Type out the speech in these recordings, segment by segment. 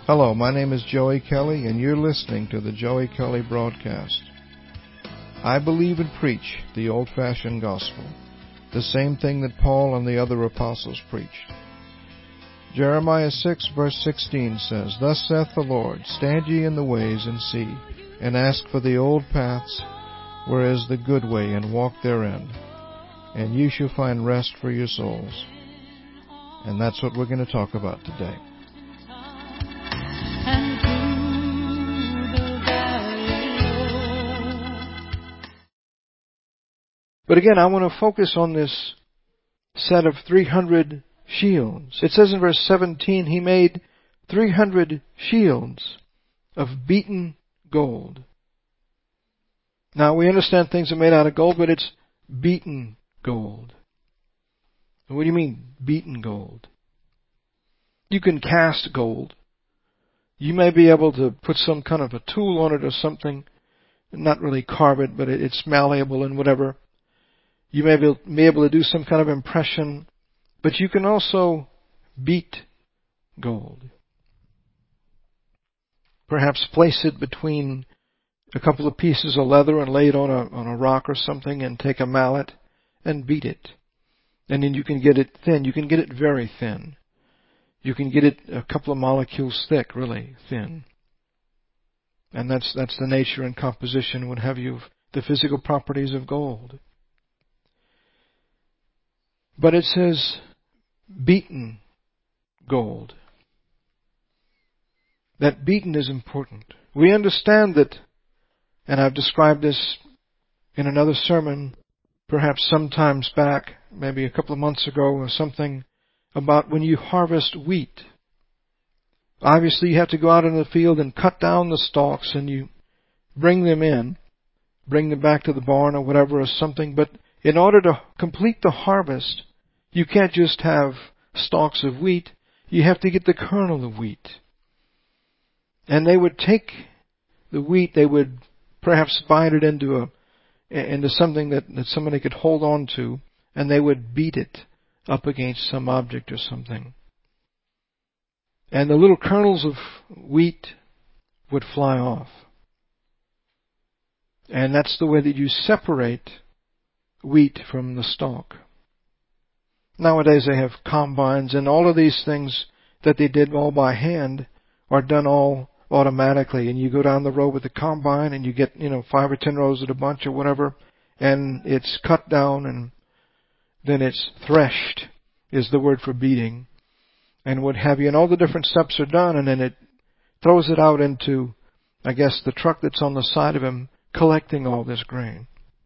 Hello, my name is Joey Kelly, and you're listening to the Joey Kelly Broadcast. I believe and preach the old-fashioned gospel, the same thing that Paul and the other apostles preached. Jeremiah 6, verse 16 says, "Thus saith the Lord, stand ye in the ways and see, and ask for the old paths, where is the good way, and walk therein, and ye shall find rest for your souls." And that's what we're going to talk about today. But again, I want to focus on this set of 300 shields. It says in verse 17, he made 300 shields of beaten gold. Now, we understand things are made out of gold, but it's beaten gold. What do you mean, beaten gold? You can cast gold. You may be able to put some kind of a tool on it or something, not really carve it, but it's malleable and whatever. You may be able to do some kind of impression, but you can also beat gold. Perhaps place it between a couple of pieces of leather and lay it on a rock or something and take a mallet and beat it. And then you can get it thin. You can get it very thin. You can get it a couple of molecules thick, really thin. And that's the nature and composition, what have you, of the physical properties of gold. But it says beaten gold. That beaten is important. We understand that, and I've described this in another sermon, perhaps sometimes back, maybe a couple of months ago or something, about when you harvest wheat. Obviously, you have to go out in the field and cut down the stalks, and you bring them back to the barn or whatever or something. But in order to complete the harvest, you can't just have stalks of wheat. You have to get the kernel of wheat. And they would take the wheat, they would perhaps bind it into something that somebody could hold on to, and they would beat it up against some object or something. And the little kernels of wheat would fly off. And that's the way that you separate wheat from the stalk. Nowadays they have combines, and all of these things that they did all by hand are done all automatically. And you go down the road with the combine and you get, 5 or 10 rows at a bunch or whatever, and it's cut down and then it's threshed, is the word for beating, and what have you. And all the different steps are done, and then it throws it out into, I guess, the truck that's on the side of him collecting all this grain.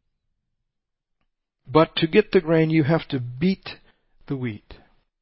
But to get the grain, you have to beat the wheat.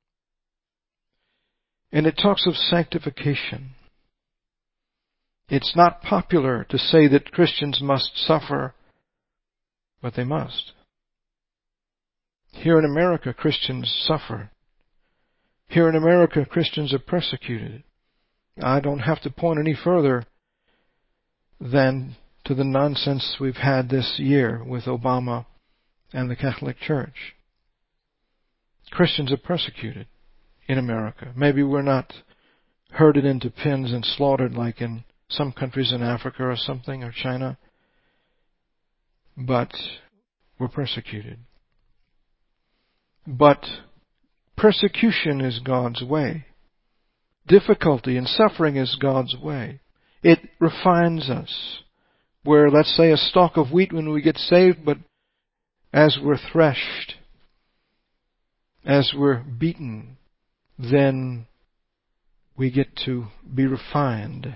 And it talks of sanctification. It's not popular to say that Christians must suffer, but they must. Here in America, Christians suffer. Here in America, Christians are persecuted. I don't have to point any further than to the nonsense we've had this year with Obama and the Catholic Church. Christians are persecuted in America. Maybe we're not herded into pens and slaughtered like in some countries in Africa or something, or China, but we're persecuted. But persecution is God's way. Difficulty and suffering is God's way. It refines us. Where, let's say, a stalk of wheat when we get saved, but as we're threshed, as we're beaten, then we get to be refined.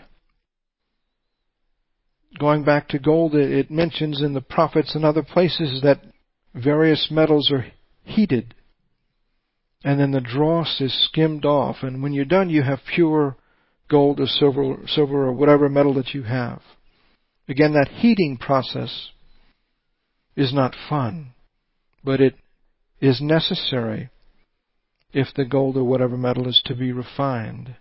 Going back to gold, it mentions in the prophets and other places that various metals are heated, and then the dross is skimmed off, and when you're done, you have pure gold or silver or whatever metal that you have. Again, that heating process is not fun, but it is necessary if the gold or whatever metal is to be refined.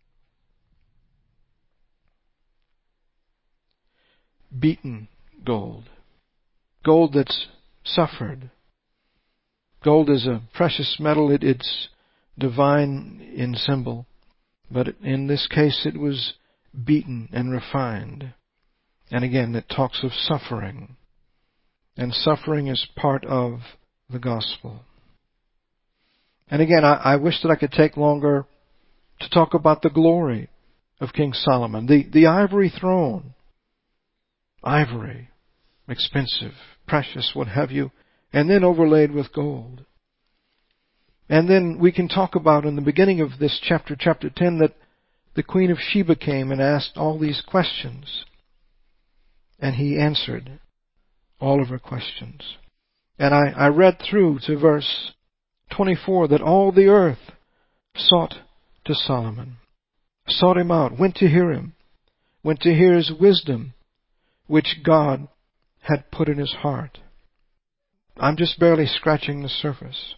Beaten gold. Gold that's suffered. Gold is a precious metal. It's divine in symbol. But in this case it was beaten and refined. And again, it talks of suffering. And suffering is part of the gospel. And again, I wish that I could take longer to talk about the glory of King Solomon. The ivory throne. Ivory. Expensive, precious, what have you. And then overlaid with gold. And then we can talk about in the beginning of this chapter 10, that the Queen of Sheba came and asked all these questions. And he answered all of her questions. And I read through to verse 24 that all the earth sought to Solomon, sought him out, went to hear him, went to hear his wisdom, which God had put in his heart. I'm just barely scratching the surface.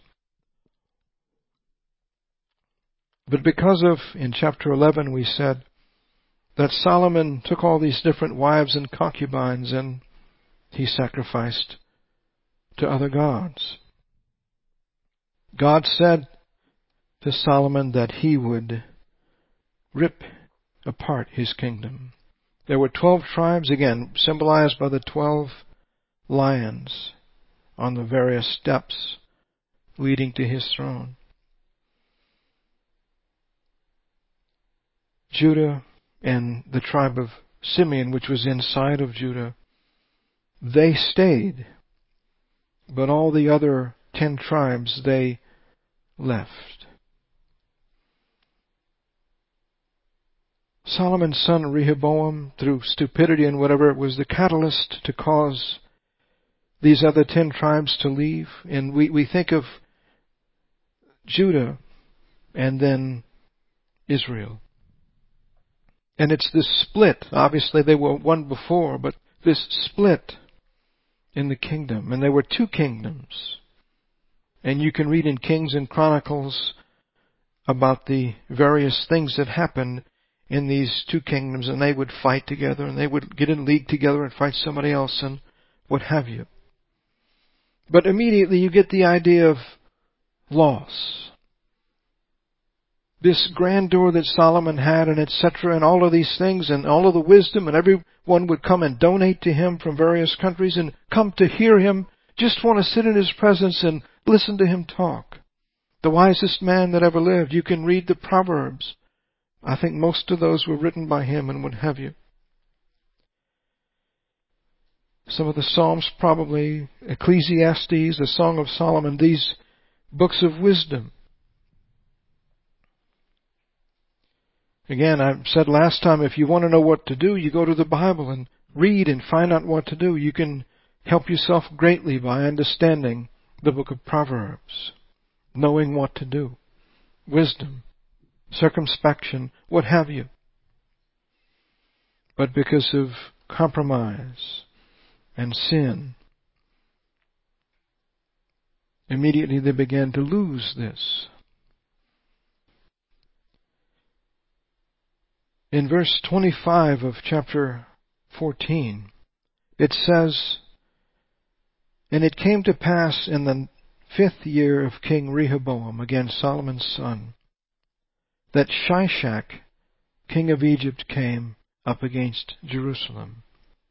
But because of, in chapter 11 we said, that Solomon took all these different wives and concubines and he sacrificed to other gods. God said to Solomon that he would rip apart his kingdom. There were 12 tribes, again, symbolized by the 12 lions on the various steps leading to his throne. Judah and the tribe of Simeon, which was inside of Judah, they stayed. But all the other 10 tribes, they left. Solomon's son Rehoboam, through stupidity and whatever, was the catalyst to cause these other 10 tribes to leave. And we think of Judah and then Israel. And it's this split. Obviously they were one before, but this split in the kingdom. And there were 2 kingdoms. And you can read in Kings and Chronicles about the various things that happened in these 2 kingdoms, and they would fight together, and they would get in league together and fight somebody else, and what have you. But immediately you get the idea of loss. This grandeur that Solomon had, and etc., and all of these things, and all of the wisdom, and everyone would come and donate to him from various countries and come to hear him, just want to sit in his presence and listen to him talk. The wisest man that ever lived. You can read the Proverbs. I think most of those were written by him and what have you. Some of the Psalms probably, Ecclesiastes, the Song of Solomon, these books of wisdom. Again, I said last time, if you want to know what to do, you go to the Bible and read and find out what to do. You can help yourself greatly by understanding the book of Proverbs, knowing what to do, wisdom, circumspection, what have you. But because of compromise and sin, immediately they began to lose this. In verse 25 of chapter 14, it says, "And it came to pass in the 5th year of King Rehoboam, again Solomon's son, that Shishak, king of Egypt, came up against Jerusalem.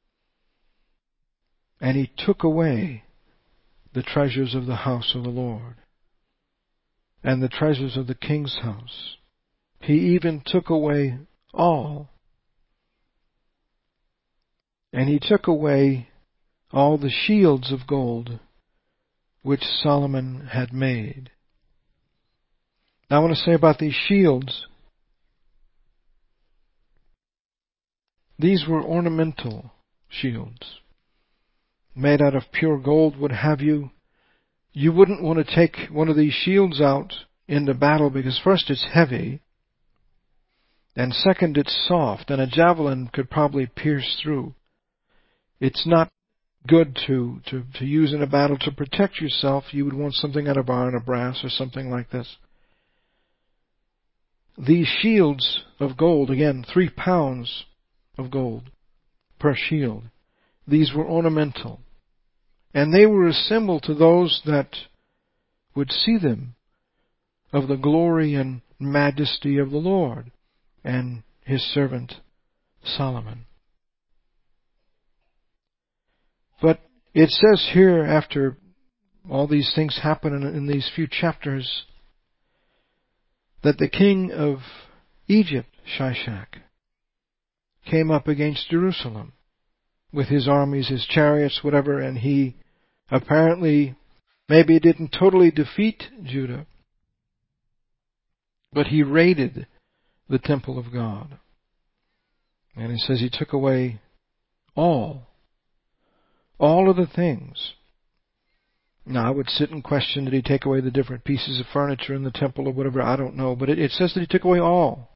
And he took away the treasures of the house of the Lord, and the treasures of the king's house. He even took away all. And he took away all the shields of gold which Solomon had made." Now I want to say about these shields, these were ornamental shields, made out of pure gold, what have you. You wouldn't want to take one of these shields out into battle because first it's heavy, and second it's soft, and a javelin could probably pierce through. It's not good to use in a battle to protect yourself. You would want something out of iron or brass or something like this. These shields of gold, again, 3 pounds of gold per shield. These were ornamental. And they were a symbol to those that would see them of the glory and majesty of the Lord. and his servant Solomon. But it says here, after all these things happen in these few chapters, that the king of Egypt, Shishak, came up against Jerusalem with his armies, his chariots, whatever, and he apparently maybe didn't totally defeat Judah, but he raided the temple of God. And it says he took away all of the things. Now, I would sit and question, did he take away the different pieces of furniture in the temple or whatever? I don't know. But it says that he took away all.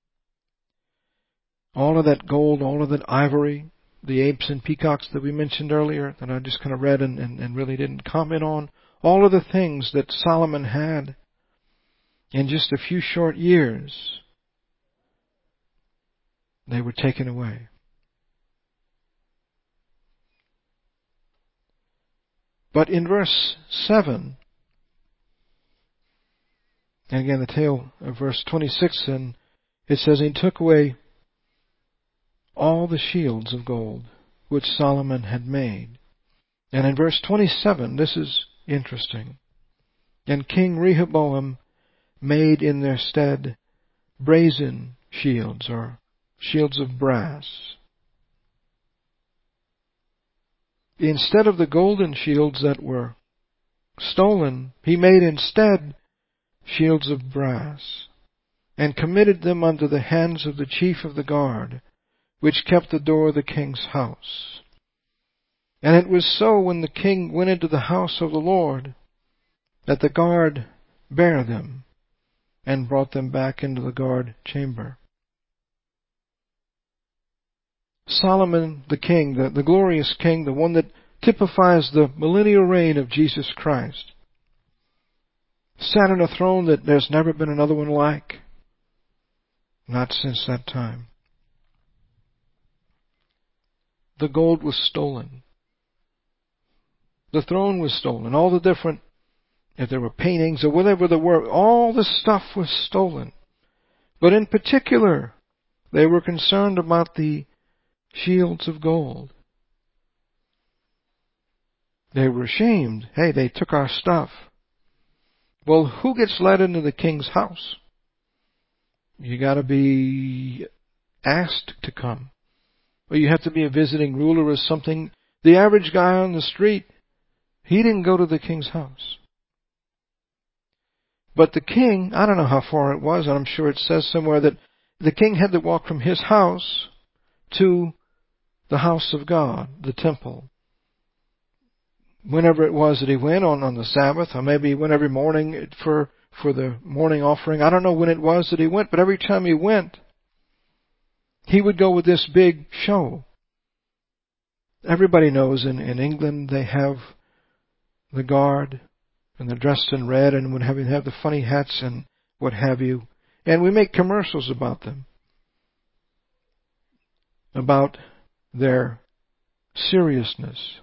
All of that gold, all of that ivory, the apes and peacocks that we mentioned earlier, that I just kind of read and really didn't comment on. All of the things that Solomon had in just a few short years, they were taken away. But in verse 7, and again the tail of verse 26, and it says, he took away all the shields of gold which Solomon had made. And in verse 27, this is interesting. And King Rehoboam made in their stead brazen shields, or shields of brass. Instead of the golden shields that were stolen, he made instead shields of brass, and committed them unto the hands of the chief of the guard, which kept the door of the king's house. And it was so, when the king went into the house of the Lord, that the guard bare them, and brought them back into the guard chamber. Solomon the king, the glorious king, the one that typifies the millennial reign of Jesus Christ, sat on a throne that there's never been another one like. Not since that time. The gold was stolen. The throne was stolen. All the different, if there were paintings or whatever there were, all the stuff was stolen. But in particular, they were concerned about the shields of gold. They were ashamed. Hey, they took our stuff. Well, who gets let into the king's house? You got to be asked to come. Or you have to be a visiting ruler or something. The average guy on the street, he didn't go to the king's house. But the king, I don't know how far it was, and I'm sure it says somewhere that the king had to walk from his house to the house of God, the temple. Whenever it was that he went on the Sabbath, or maybe he went every morning for the morning offering. I don't know when it was that he went, but every time he went, he would go with this big show. Everybody knows in England they have the guard, and they're dressed in red, and would have the funny hats and what have you. And we make commercials about them, about their seriousness.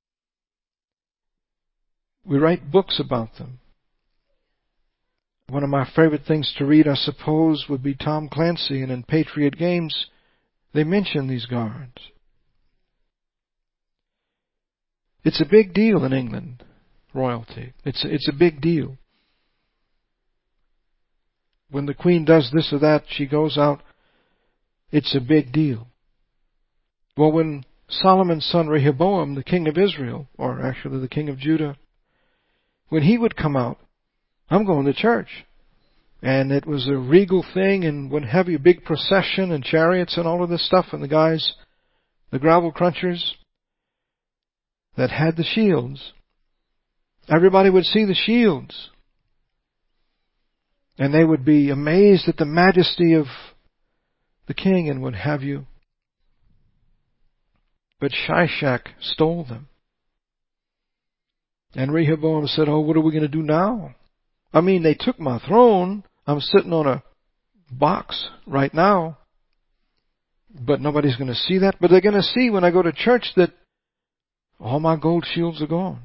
We write books about them. One of my favorite things to read, I suppose, would be Tom Clancy, and in Patriot Games, they mention these guards. It's a big deal in England, royalty. It's a big deal. When the Queen does this or that, she goes out, it's a big deal. Well, when Solomon's son Rehoboam, the king of Israel, or actually the king of Judah, when he would come out, I'm going to church. And it was a regal thing, and what have you, big procession and chariots and all of this stuff, and the guys, the gravel crunchers that had the shields. Everybody would see the shields. And they would be amazed at the majesty of the king and what have you. But Shishak stole them. And Rehoboam said, oh, what are we going to do now? I mean, they took my throne. I'm sitting on a box right now. But nobody's going to see that. But they're going to see when I go to church that all my gold shields are gone.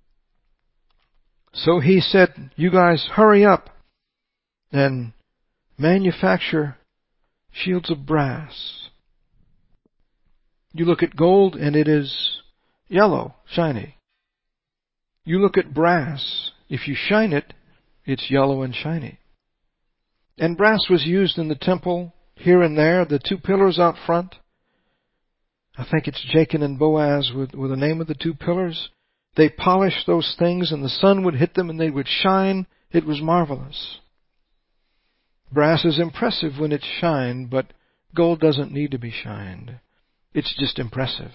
So he said, you guys hurry up and manufacture shields of brass. You look at gold and it is yellow, shiny. You look at brass, if you shine it, it's yellow and shiny. And brass was used in the temple here and there, the two pillars out front. I think it's Jachin and Boaz with the name of the two pillars. They polished those things and the sun would hit them and they would shine. It was marvelous. Brass is impressive when it's shined, but gold doesn't need to be shined. It's just impressive.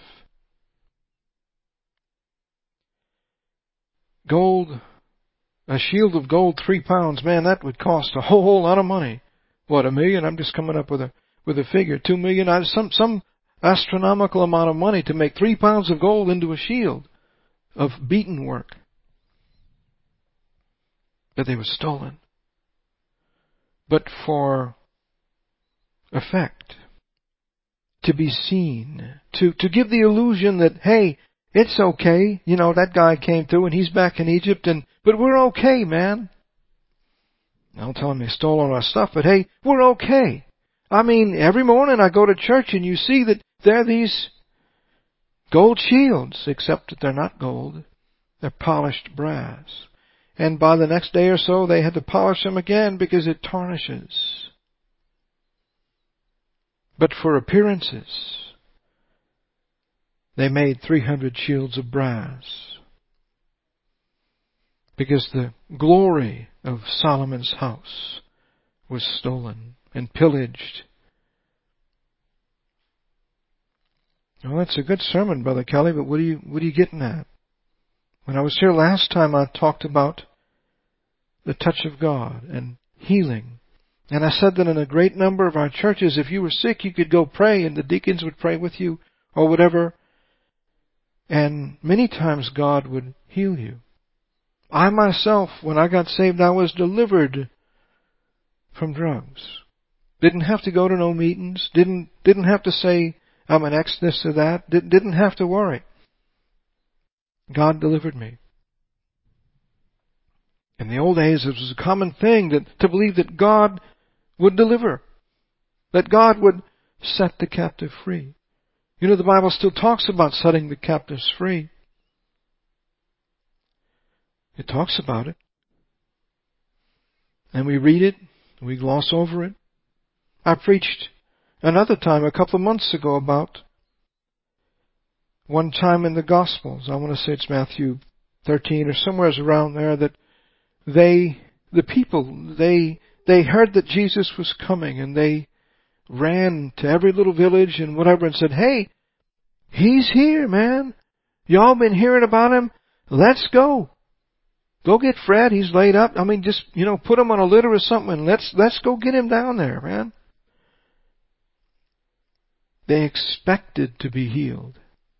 Gold, a shield of gold, 3 pounds, man, that would cost a whole lot of money. What, $1 million? I'm just coming up with a figure. 2 million, some astronomical amount of money to make 3 pounds of gold into a shield of beaten work. But they were stolen. But for effect, to be seen, to give the illusion that, hey, it's okay, that guy came through and he's back in Egypt, but we're okay, man. I'll tell him they stole all our stuff, but hey, we're okay. I mean, every morning I go to church and you see that there are these gold shields, except that they're not gold. They're polished brass. And by the next day or so, they had to polish them again because it tarnishes. But for appearances, they made 300 shields of brass. Because the glory of Solomon's house was stolen and pillaged. Well, that's a good sermon, Brother Kelly, but what are you getting at? When I was here last time, I talked about the touch of God and healing. And I said that in a great number of our churches, if you were sick, you could go pray and the deacons would pray with you or whatever. And many times God would heal you. I myself, when I got saved, I was delivered from drugs. Didn't have to go to no meetings. Didn't have to say I'm an ex this or that. Didn't have to worry. God delivered me. In the old days, it was a common thing to believe that God would deliver, that God would set the captive free. The Bible still talks about setting the captives free. It talks about it. And we read it, we gloss over it. I preached another time, a couple of months ago, about one time in the Gospels. I want to say it's Matthew 13 or somewhere around there, that the people heard that Jesus was coming and they ran to every little village and whatever and said, hey, he's here, man. Y'all been hearing about him? Let's go. Go get Fred. He's laid up. I mean, just, put him on a litter or something and let's go get him down there, man. They expected to be healed.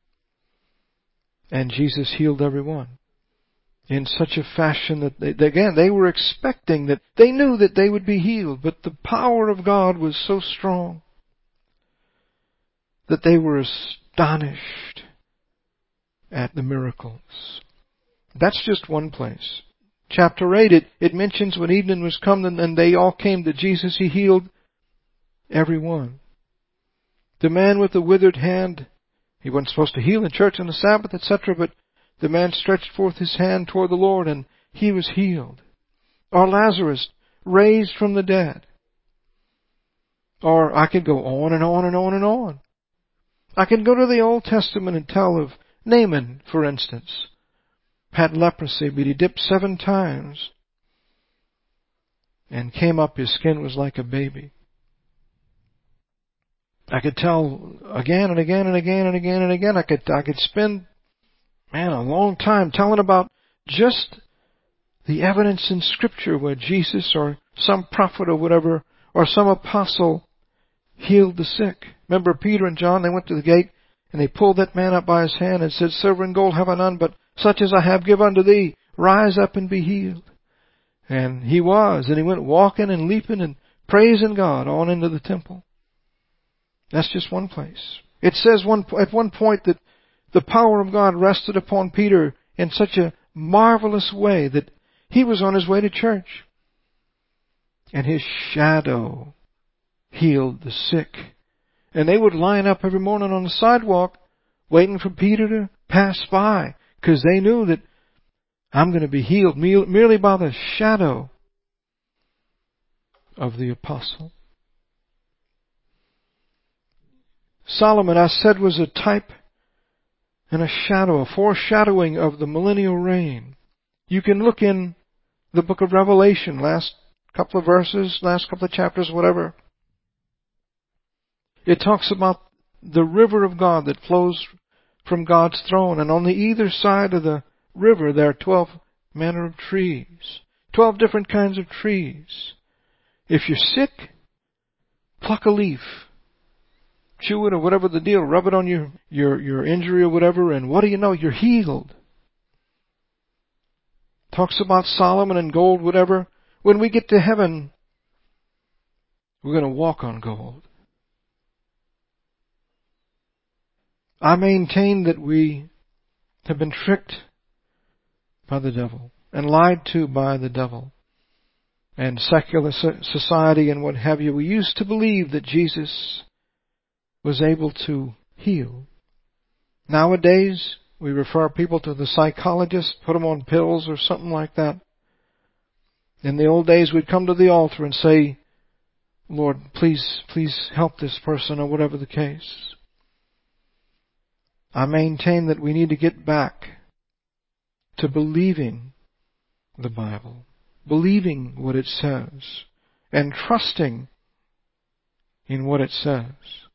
And Jesus healed everyone in such a fashion that they were expecting that they knew that they would be healed, but the power of God was so strong that they were astonished at the miracles. That's just one place. Chapter 8, it mentions when evening was come and they all came to Jesus, He healed everyone. The man with the withered hand, he wasn't supposed to heal in church on the Sabbath, etc., but the man stretched forth his hand toward the Lord and he was healed. Or Lazarus, raised from the dead. Or I could go on and on and on and on. I could go to the Old Testament and tell of Naaman, for instance. Had leprosy, but he dipped 7 times and came up, his skin was like a baby. I could tell again and again and again and again and again. I could spend, a long time telling about just the evidence in Scripture where Jesus or some prophet or whatever or some apostle healed the sick. Remember Peter and John, they went to the gate and they pulled that man up by his hand and said, Silver and gold have I none, but such as I have give unto thee. Rise up and be healed. And he was, and he went walking and leaping and praising God on into the temple. That's just one place. It says at one point that the power of God rested upon Peter in such a marvelous way that he was on his way to church. and His shadow healed the sick. And they would line up every morning on the sidewalk waiting for Peter to pass by, because they knew that I'm going to be healed merely by the shadow of the apostle. Solomon, I said, was a type and a shadow, a foreshadowing of the millennial reign. You can look in the book of Revelation, last couple of verses, last couple of chapters, whatever. It talks about the river of God that flows from God's throne, and on the either side of the river there are 12 manner of trees, 12 different kinds of trees. If you're sick, pluck a leaf, chew it or whatever the deal, rub it on your injury or whatever, and what do you know? You're healed. Talks about Solomon and gold, whatever. When we get to heaven, we're going to walk on gold. I maintain that we have been tricked by the devil and lied to by the devil and secular society and what have you. We used to believe that Jesus was able to heal. Nowadays, we refer people to the psychologist, put them on pills or something like that. In the old days, we'd come to the altar and say, Lord, please help this person, or whatever the case. I maintain that we need to get back to believing the Bible, believing what it says, and trusting in what it says.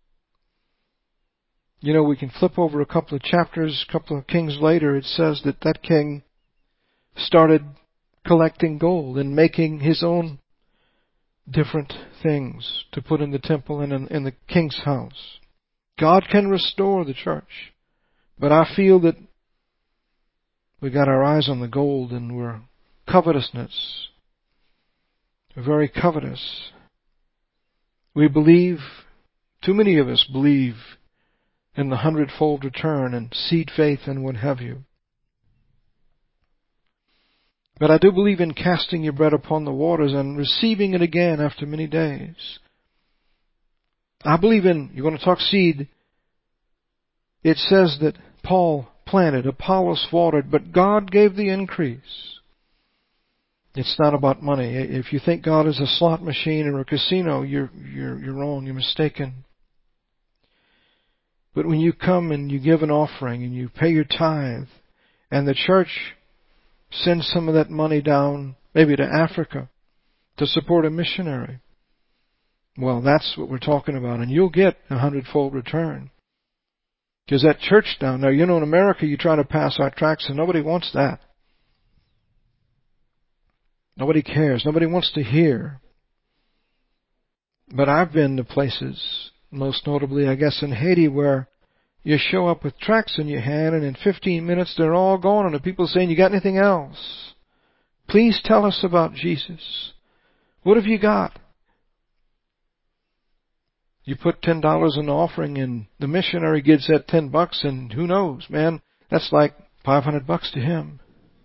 You know, we can flip over a couple of chapters, a couple of kings later. It says that king started collecting gold and making his own different things to put in the temple and in the king's house. God can restore the church. But I feel that we got our eyes on the gold and we're covetousness. We're very covetous. We believe, too many of us believe in the 100-fold return and seed faith and what have you. But I do believe in casting your bread upon the waters and receiving it again after many days. I believe in, you want to talk seed, it says that Paul planted, Apollos watered, but God gave the increase. It's not about money. If you think God is a slot machine or a casino, you're wrong, you're mistaken. But when you come and you give an offering and you pay your tithe, and the church sends some of that money down, maybe to Africa, to support a missionary, well, that's what we're talking about, and you'll get 100-fold return. Because that church down there, you know, in America, you try to pass out tracts and nobody wants that. Nobody cares. Nobody wants to hear. But I've been to places, most notably, I guess, in Haiti, where you show up with tracts in your hand and in 15 minutes they're all gone and the people saying, you got anything else? Please tell us about Jesus. What have you got? You put $10 in the offering and the missionary gets that $10 and who knows, man, that's like $500 to him.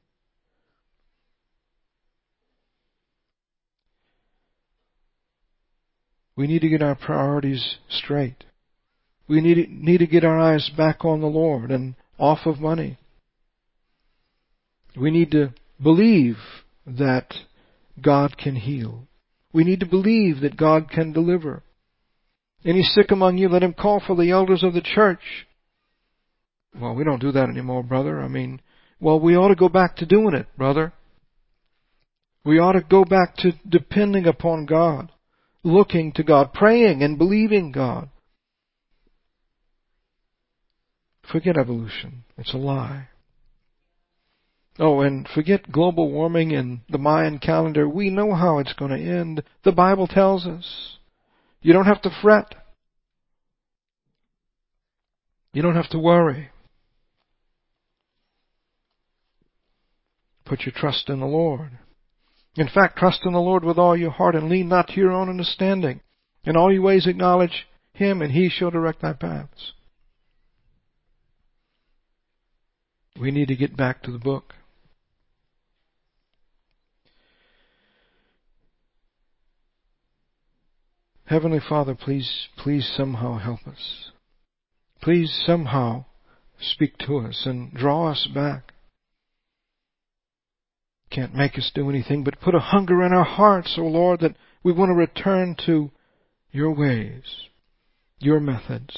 We need to get our priorities straight. We need to get our eyes back on the Lord and off of money. We need to believe that God can heal. We need to believe that God can deliver. Any sick among you, let him call for the elders of the church. Well, we don't do that anymore, brother. We ought to go back to doing it, brother. We ought to go back to depending upon God, looking to God, praying and believing God. Forget evolution. It's a lie. Oh, and forget global warming and the Mayan calendar. We know how it's going to end. The Bible tells us. You don't have to fret. You don't have to worry. Put your trust in the Lord. In fact, trust in the Lord with all your heart and lean not to your own understanding. In all your ways acknowledge Him and He shall direct thy paths. We need to get back to the book. Heavenly Father, please somehow help us. Please somehow speak to us and draw us back. Can't make us do anything, but put a hunger in our hearts, O Lord, that we want to return to your ways, your methods.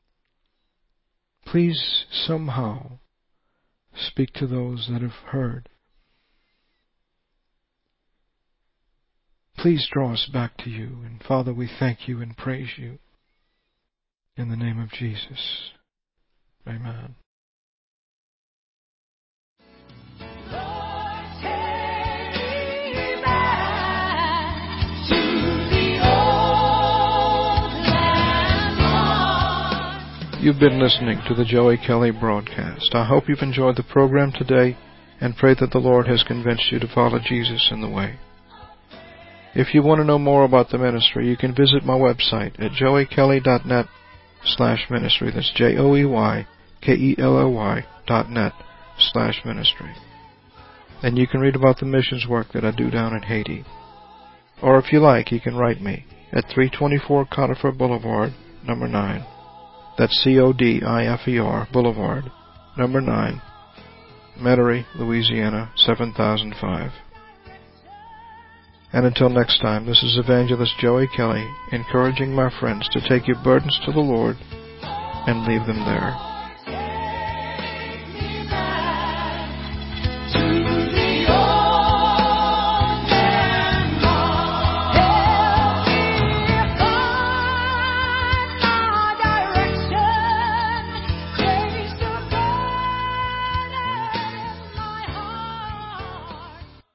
Please somehow speak to those that have heard. Please draw us back to you. And Father, we thank you and praise you. In the name of Jesus. Amen. You've been listening to the Joey Kelly broadcast. I hope you've enjoyed the program today and pray that the Lord has convinced you to follow Jesus in the way. If you want to know more about the ministry, you can visit my website at joeykelly.net/ministry. That's joeykelly.net/ministry. And you can read about the missions work that I do down in Haiti. Or if you like, you can write me at 324 Conifer Boulevard, number 9. That's Codifer Boulevard, number 9, Metairie, Louisiana, 7005. And until next time, this is Evangelist Joey Kelly, encouraging my friends to take your burdens to the Lord and leave them there.